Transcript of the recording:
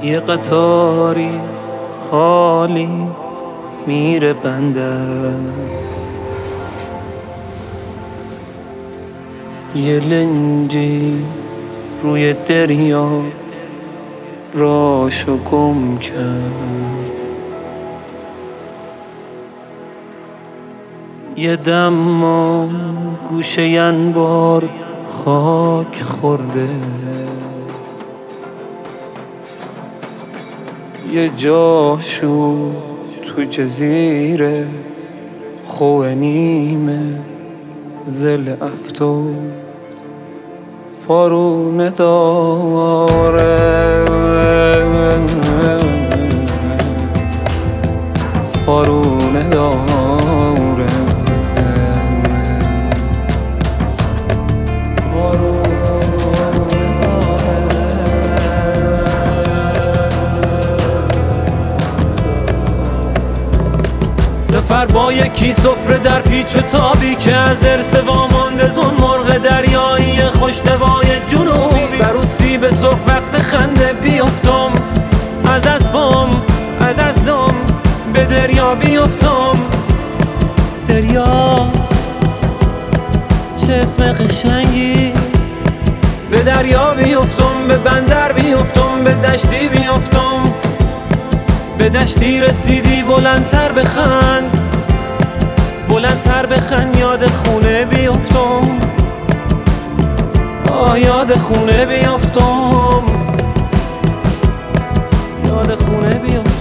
یه قطاری خالی میره بندر، یه لنجی روی دریا راشو گم کرد، یه دم گوشه انبار خاک خورده، یه جاشو تو جزیره خوه نیمه زل افتو پارونه داره، پارونه داره. سفر با یکی سفره در پیچ و تابی که از ارث وامانده زون مرغ دریایی خوشنوای جنوبی، برو سیب سرخ وقت خنده بیفتم از اسبم از اصلم به دریا بیفتم. دریا چه اسم قشنگی، به دریا بیفتم، به بندر بیفتم، به دشتی بیفتم، به دشتی رسیدی بلندتر بخند، بلندتر بخند، یاد خونه بیفتم، یاد خونه بیفتم، یاد خونه بیفتم.